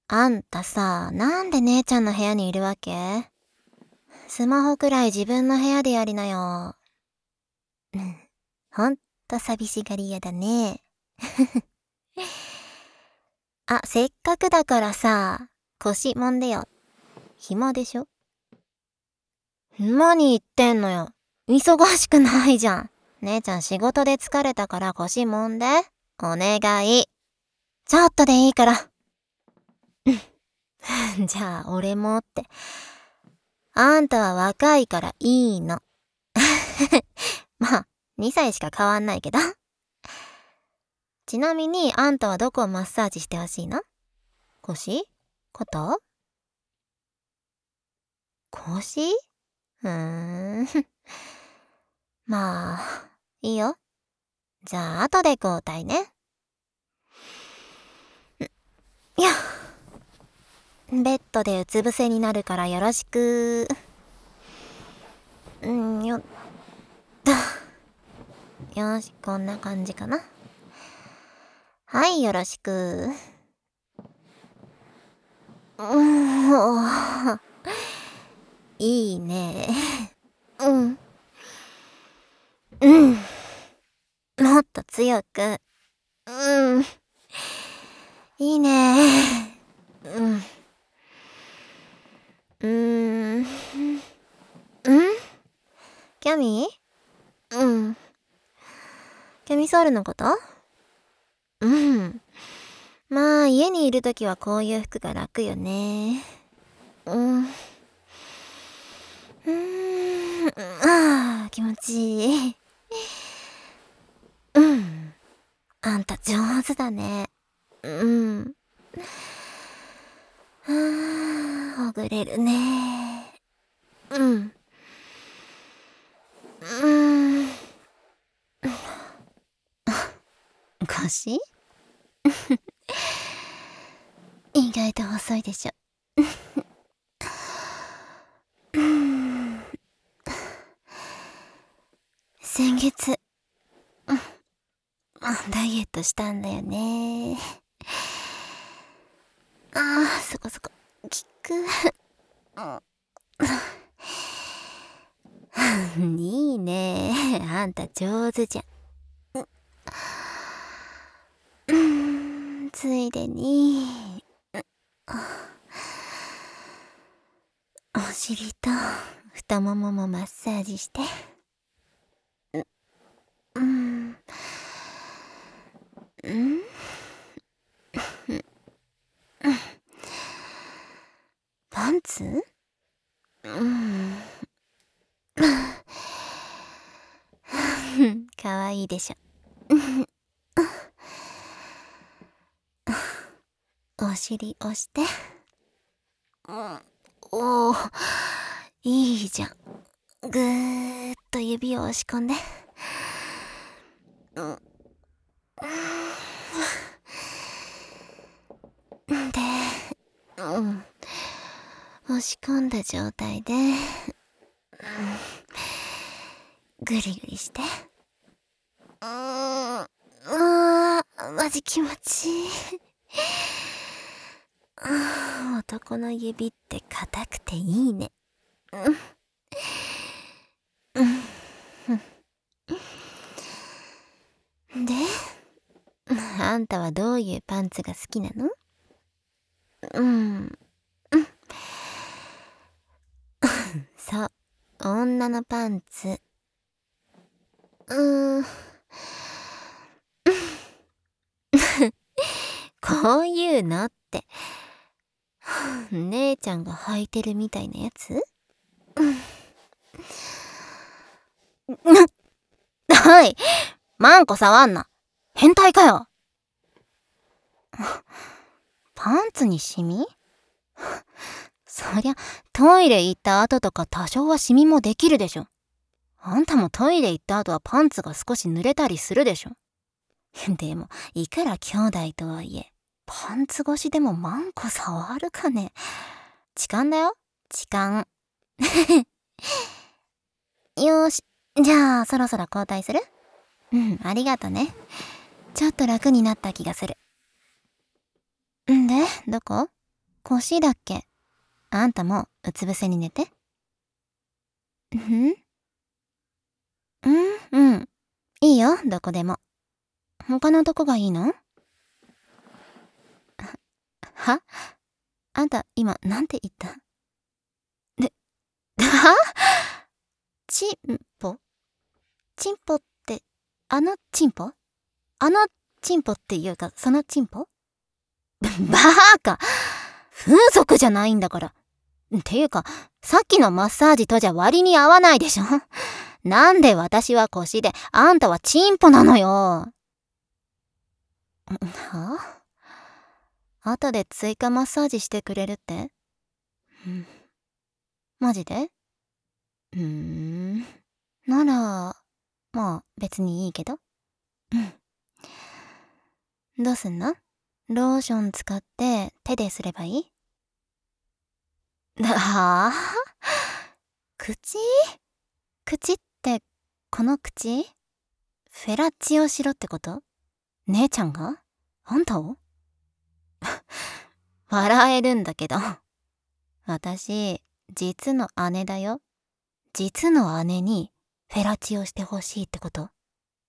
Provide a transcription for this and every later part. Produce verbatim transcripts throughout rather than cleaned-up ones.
あんたさ、なんで姉ちゃんの部屋にいるわけ？スマホくらい自分の部屋でやりなよ。うん、ほんと寂しがり屋だね。あ、せっかくだからさ、腰揉んでよ。暇でしょ？何言ってんのよ。忙しくないじゃん。姉ちゃん仕事で疲れたから腰揉んで。お願い。ちょっとでいいから。じゃあ俺もって。あんたは若いからいいの。まあ、にさいしか変わんないけど。ちなみにあんたはどこをマッサージしてほしいの？腰？肩？腰？うーん。まあ、いいよ。じゃあ後で交代ね。いや、ベッドでうつ伏せになるからよろしく。うんよっと。よし、こんな感じかな。はい、よろしく。うーん、いいね。うん。うん。もっと強く。うん。いいね。うん。うーん。うんキャミうん。キャミソールのこと？うん。まあ、家にいるときはこういう服が楽よね。うん。うーん。ああ、気持ちいい。うん。あんた上手だね。うん。ああ、ほぐれるね。うん。うーん。腰意外と細いでしょ。うーん。先月、うん、ダイエットしたんだよね。ああ、そこそこ、効く。いいね。あんた上手じゃん。うーん、ついでに、お尻と太もももマッサージして。うん。うん。パンツ？うん。かわいいでしょ。お尻押して。うん。おー、いいじゃん。ぐーっと指を押し込んで。うん。で、うん。押し込んだ状態で、うん、ぐりぐりして。うーん。うわー、マジ気持ちいい。あー、男の指って硬くていいね。うん。うん。で、あんたはどういうパンツが好きなの？うん。そう、女のパンツ。うーん。こういうのって、姉ちゃんが履いてるみたいなやつ？はい、マンコ触んな。変態かよ。パンツにシミ？そりゃ、トイレ行った後とか多少はシミもできるでしょ。あんたもトイレ行った後はパンツが少し濡れたりするでしょ。でも、いくら兄弟とはいえ、パンツ越しでもマンコ触るかね。痴漢だよ、痴漢。よーし、じゃあそろそろ交代する？うん、ありがとね。ちょっと楽になった気がする。んで、どこ？ 腰だっけ。あんたもうつ伏せに寝て。んうんうん。いいよ、どこでも。他のとこがいいの？は？あんた今なんて言った？で、は？チンポ？チンポって、あのチンポ？あのチンポっていうか、そのチンポ？バーカ！風俗じゃないんだから。っていうか、さっきのマッサージとじゃ割に合わないでしょ。なんで私は腰で、あんたはチンポなのよ。はあ？後で追加マッサージしてくれるって？うん、マジで？うーん。なら、まあ別にいいけど。うん。どうすんの？ローション使って手ですればいい？はあ？口？口ってこの口？フェラチオしろってこと？姉ちゃんが？あんたを？笑えるんだけど。私、実の姉だよ。実の姉にフェラチオしてほしいってこと？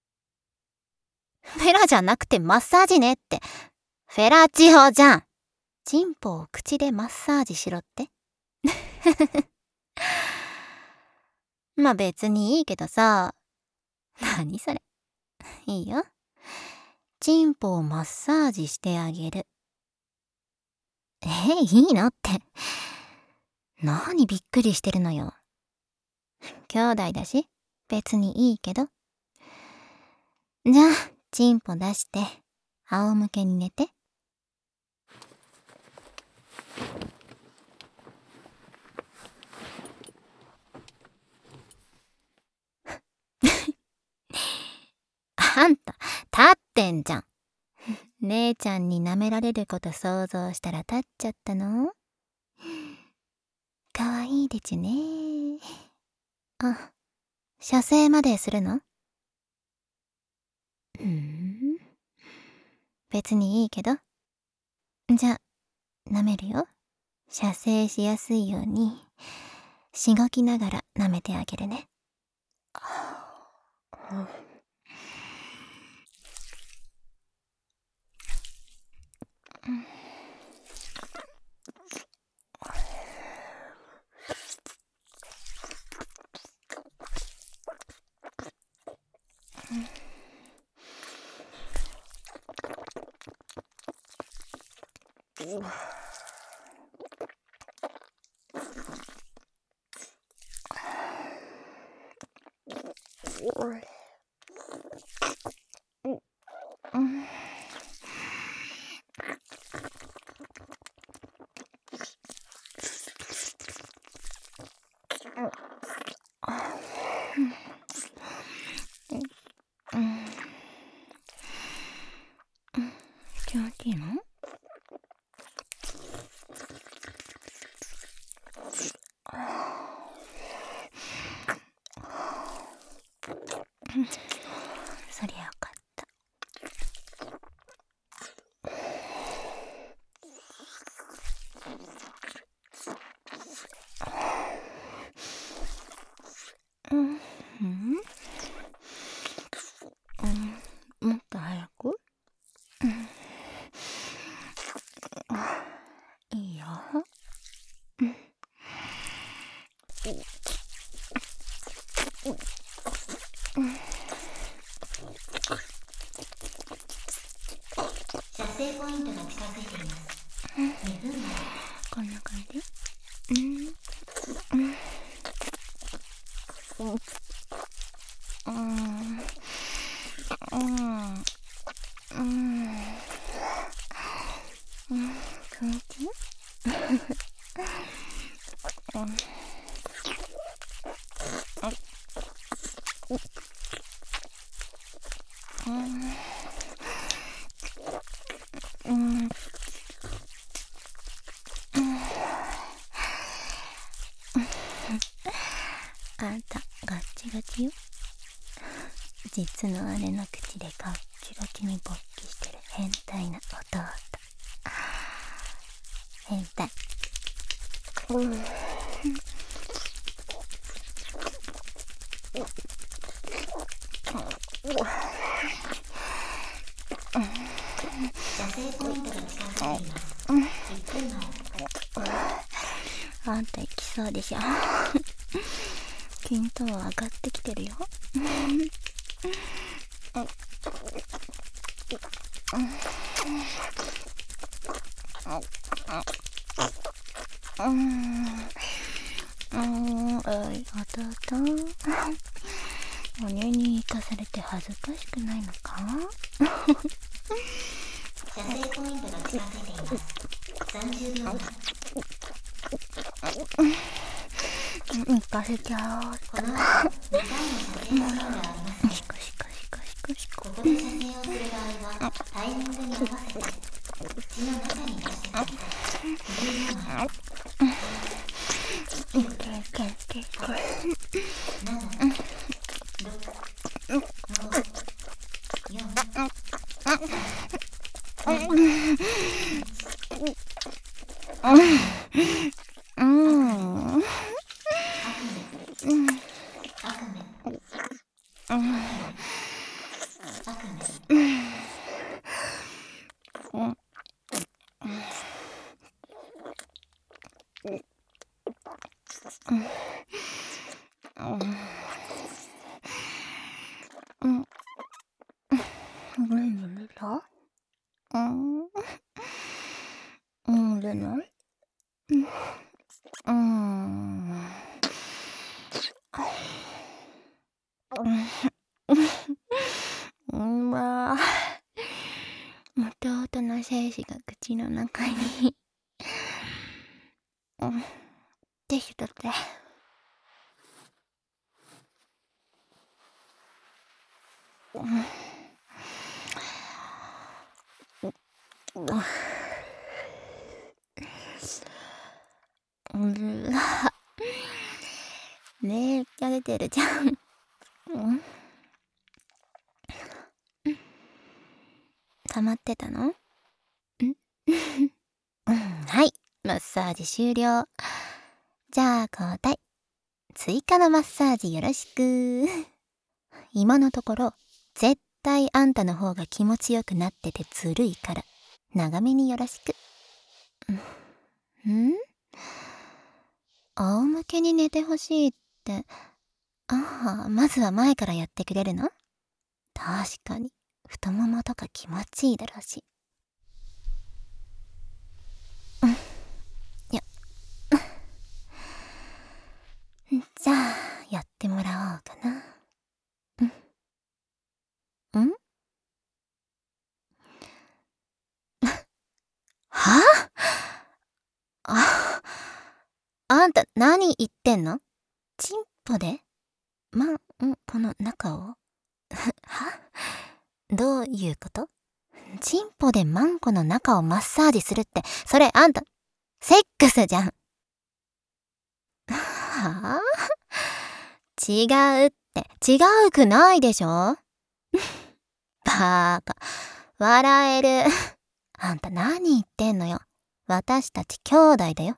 フェラじゃなくてマッサージねって。フェラチオじゃん。チンポを口でマッサージしろって。まあ別にいいけどさ。何それ。いいよ。チンポをマッサージしてあげる。え、いいのって。何びっくりしてるのよ。兄弟だし、別にいいけど。じゃあ、チンポ出して、仰向けに寝て。あんた、立ってんじゃん。姉ちゃんに舐められること想像したら立っちゃったの？かわいいでちゅね。あ、射精までするの？うーん。別にいいけど。じゃ、舐めるよ。射精しやすいように、しごきながら舐めてあげるね。気持ちいいの？そりゃよかった。うん、うん、うん、もっと早く？うん、いいよ。うん、射精ポイントが近づいています。にふんまで。こんな感じ？うん、うん、うん、うん、うん、うん、うん、気持ちいい？うん、うん、うん、あんたガッチガチよ。実の姉の口でガッキガキに勃起してる変態な弟。 痛い。うん。あんた行きそうでしょ。均等上がってきてるよ。うん。うん、おい、弟。鬼に行かされて恥ずかしくないのか？射精ポイントが近づいています。さんじゅうびょうまえ。行かせちゃおう。この後、にかいの射精シーンがありますね。シコシコシコシコシコ。ここで射精をする場合は、タイミングに合わせて、口の中に出してください。じゅうびょうまえ。いけいけいけいけ。なな、ろく、ご、よん、さん、に、うん。うん。うん、出ない？うん。うん、まあ。弟の精子が口の中に。うん。ティッシュ取って。うん。うん。めっちゃ出てるじゃん。うん。溜まってたの？ん？うん、はい。マッサージ終了。じゃあ交代。追加のマッサージよろしく。今のところ、絶対あんたの方が気持ちよくなっててずるいから、長めによろしく。ん？仰向けに寝てほしいって、ああ、まずは前からやってくれるの？確かに、太ももとか気持ちいいだろうし。うん。や、じゃあ、やってもらおうかな。うん。ん？はあ？あ、あんた何言ってんの？チンポでまんこの中をは？どういうこと？チンポでマンコの中をマッサージするって、それあんた、セックスじゃん。はあ？違うって、違うくないでしょ？バーカ、笑える。あんた何言ってんのよ。私たち兄弟だよ。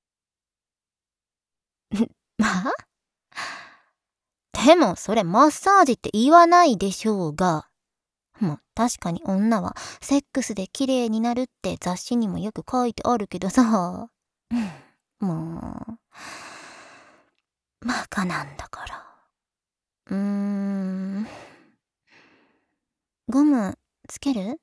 は？でもそれマッサージって言わないでしょうが。もう確かに女はセックスで綺麗になるって雑誌にもよく書いてあるけどさ。もう、バカなんだから。うーん。ゴムつける？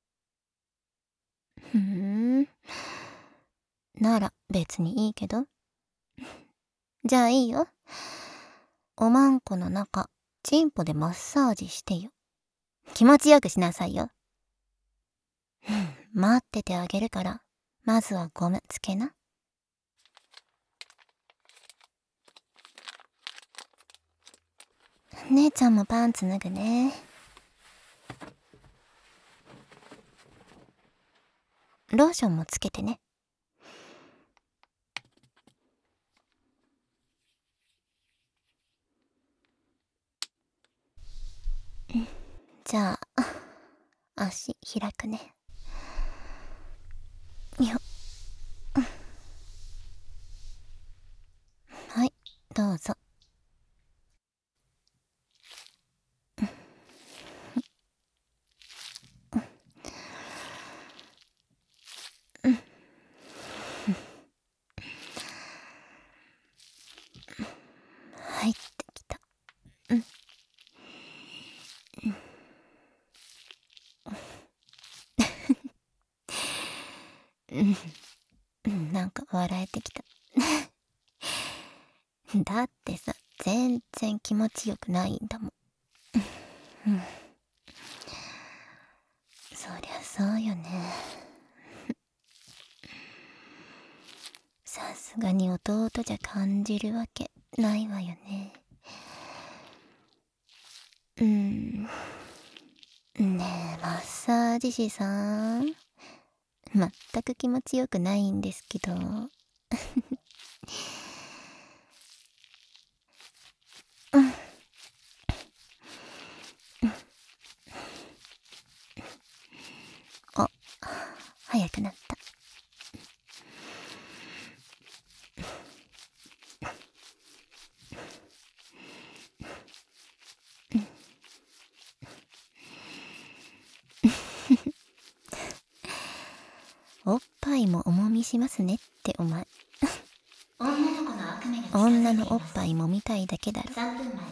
ふーん。なら別にいいけど。じゃあいいよ。おまんこの中、チンポでマッサージしてよ。気持ちよくしなさいよ。待っててあげるから、まずはゴムつけな。姉ちゃんもパンツ脱ぐね。ローションもつけてね。じゃあ、足開くね。よっ。 うん、なんか笑えてきた。だってさ、全然気持ちよくないんだもん。うん、そりゃそうよね。さすがに弟じゃ感じるわけないわよね。うん。ねえ、マッサージ師さん。全く気持ちよくないんですけど。うん。あ、早くなった。おっぱいも重みしますねってお前。女の子の悪夢が女のおっぱいもみたいだけだろ。さんぷんまえ。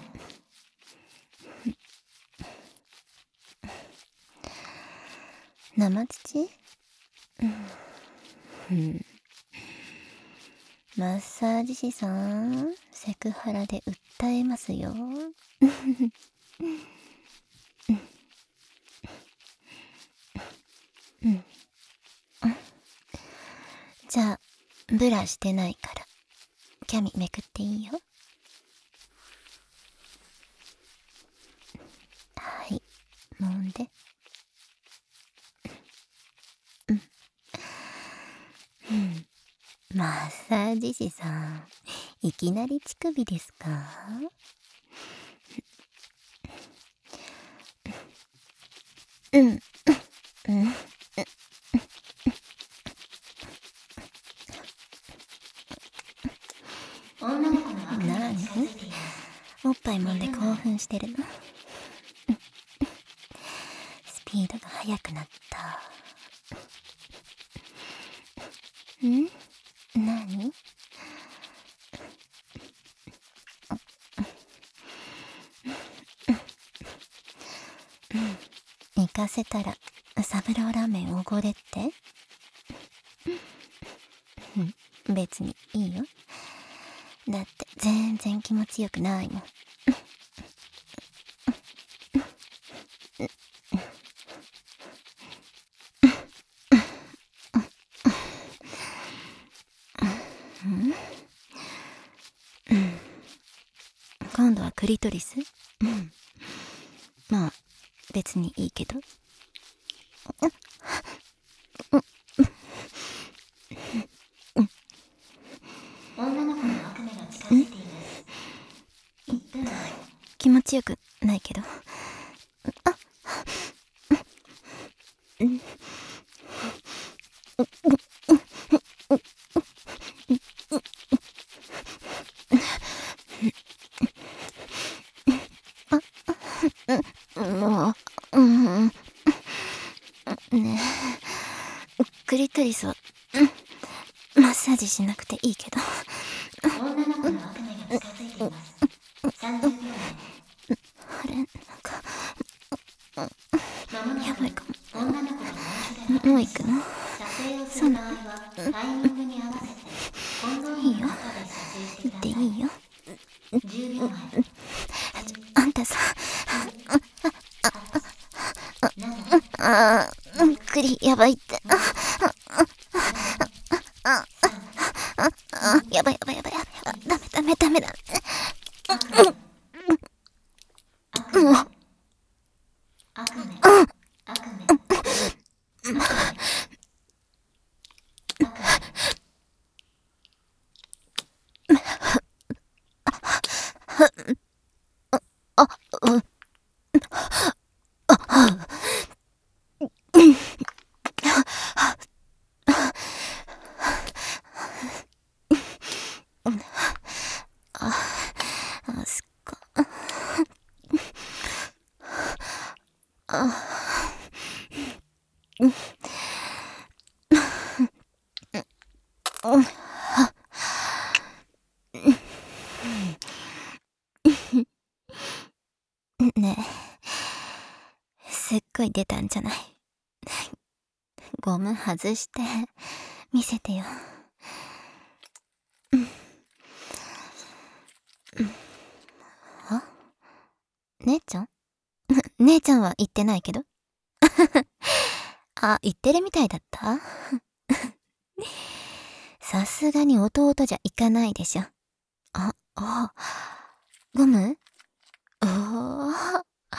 生乳？うん。マッサージ師さん、セクハラで訴えますよ。うん。じゃあ、ブラしてないから、キャミめくっていいよ。はい、揉んで。うん。うん。マッサージ師さん、いきなり乳首ですか？うん。うん。女の子の悪夢が近づいています。おっぱい揉んで興奮してるの？スピードが速くなった。ん？何？行かせたらサブローラーメンおごれって？別にいいよ。だって全然気持ちよくないもん。今度はクリトリス？うん。まあ別にいいけど。女の子の悪夢が近づいています。いっぷんまえ。気持ちよくないけど。あ、うん。もう、うん。ねえ、クリトリスは、うん、マッサージしなくていいけど。女の子の悪夢が近づいています。さんじゅうびょうまえ。あれ、なんか、やばいかも。女の子が内緒でもう行くの？そうなの？いいよ。行っていいよ。じゅうびょうまえ。あんたさ、ああ、クリやばいって。やばいやばいやばいやばい。ダメダメダメだ。もう。あ、うん。あ、すっか。あ、うん。ねえ、すっごい出たんじゃない？ゴム外して。 見せてよ。うん。うん。あ？姉ちゃん？姉ちゃんは言ってないけど。あ、言ってるみたいだった？さすがに弟じゃいかないでしょ。あ、あ、ゴム？おー。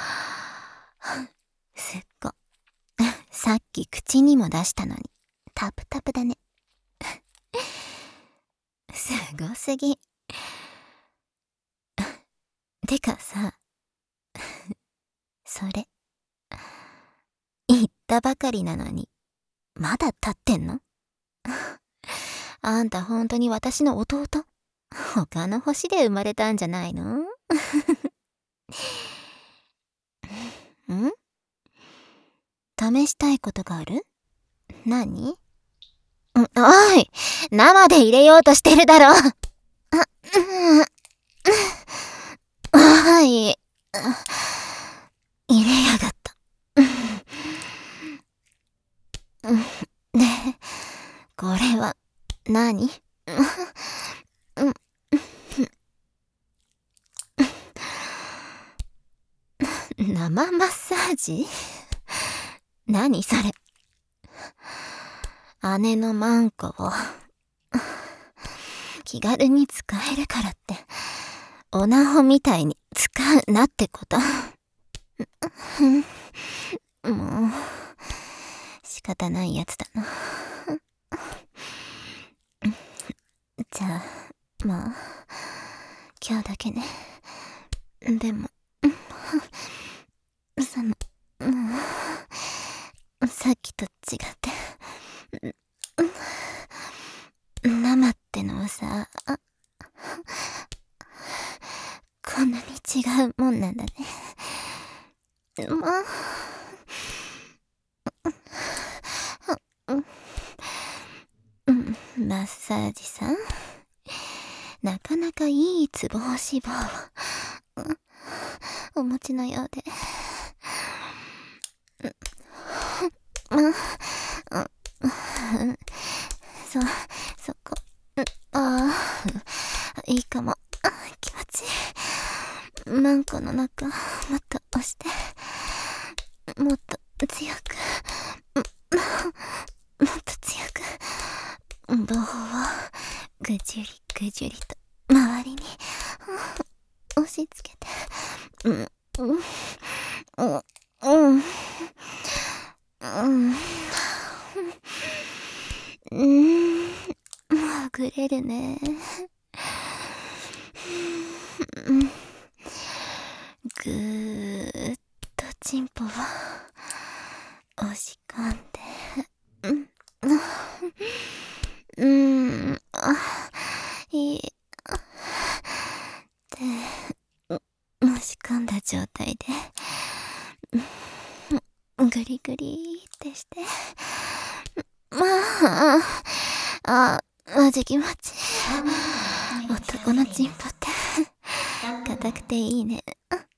すっご。さっき口にも出したのに、タプタプだね。すごすぎ。てかさ、それ、言ったばかりなのに、まだ立ってんの？あんたほんとに私の弟？他の星で生まれたんじゃないの？ん？試したいことがある？何？ん、おい！生で入れようとしてるだろ！あ、うん。はい。入れやがった。で、これは何？生マッサージ？何それ？姉のマンコを気軽に使えるからってオナホみたいに使うなってこと？もう仕方ないやつだな。じゃあまあ今日だけね。でもその、うん、さっきと違って生ってのはさ、こんなに違うもんなんだね。もう、うん、マッサージさん、なかなかいいツボ押し棒をお持ちのようで。そ、そこ、ああ、いいかも。気持ちいい。マンコの中、もっと押して。もっと強く。もっと強く。棒をぐじゅりぐじゅりと周りに押し付けて。うん、うん、うん、うん、うん。うーん、はぐれるね。ぐーっとチンポを押し込んで、うーん、あ、いい。で、押し込んだ状態で、グリグリってして、まあ、あ、マジ気持ちいい。男のチンポって硬くていいね。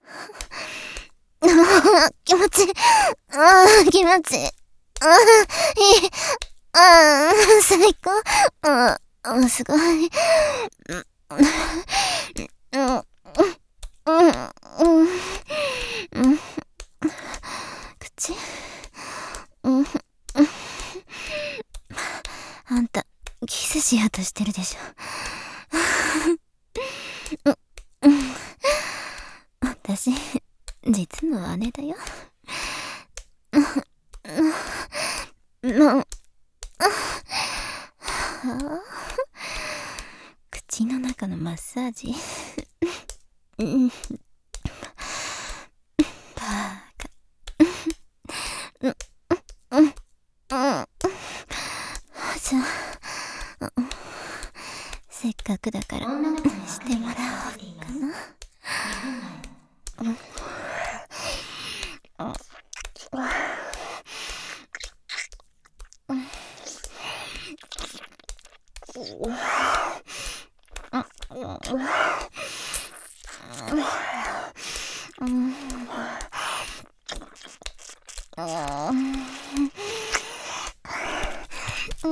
気持ちいい。ああ、気持ちいい。ああ、いい。ああ、最高。ああ、すごい。うん、うん、うん、うん、口、うん、あんた、キスしようとしてるでしょ。うん、私、実の姉だよ。の、口の中のマッサージ。うん、バカ。うん、うん、うん。じゃあ、せっかくだからしてもらおうかな。うん、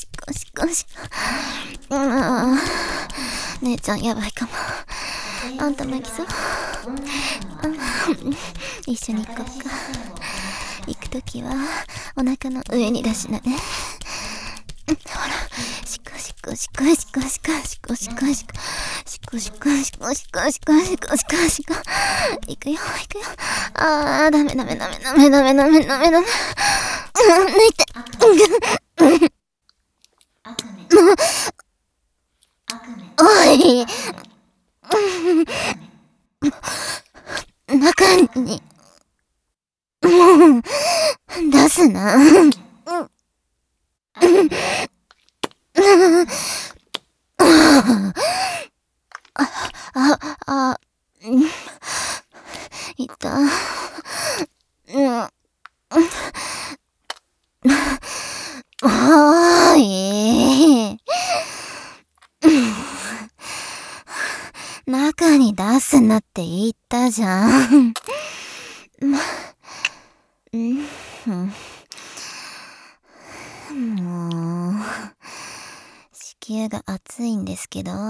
しこしこしこ。ああ、姉ちゃんやばいかも。あんたも行きそう？一緒に行こっか。行くときはお腹の上に出しなね。ほら、しこしこしこしこしこしこしこしこしこしこしこしこしこしこしこしこ。行くよ行くよ。あー、ダメダメダメダメダメダメダメダメ。抜いて。おい、中に出すな。あ、あ、いた。うん。おーい。中に出すなって言ったじゃん。うん。もう、子宮が熱いんですけど。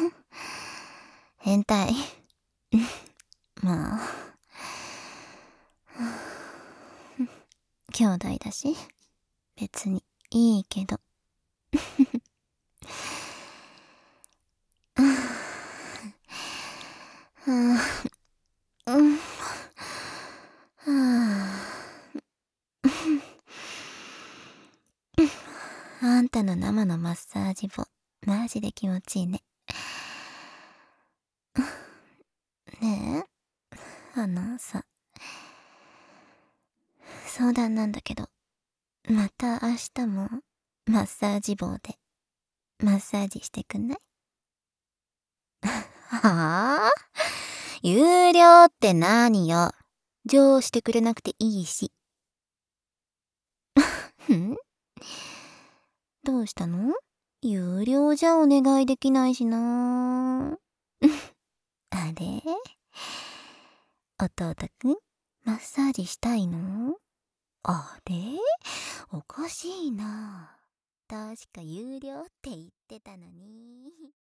変態。まあ。兄弟だし、別にいいけど。あんたの生のマッサージ棒、マジで気持ちいいね。ねえ、あのさ、相談なんだけど、また明日もマッサージ棒でマッサージしてくんない？はぁ？有料って何よ。上してくれなくていいし。ん？どうしたの？有料じゃお願いできないしな。あれ？弟くん、マッサージしたいの？あれ？おかしいな。確か有料って言ってたのに。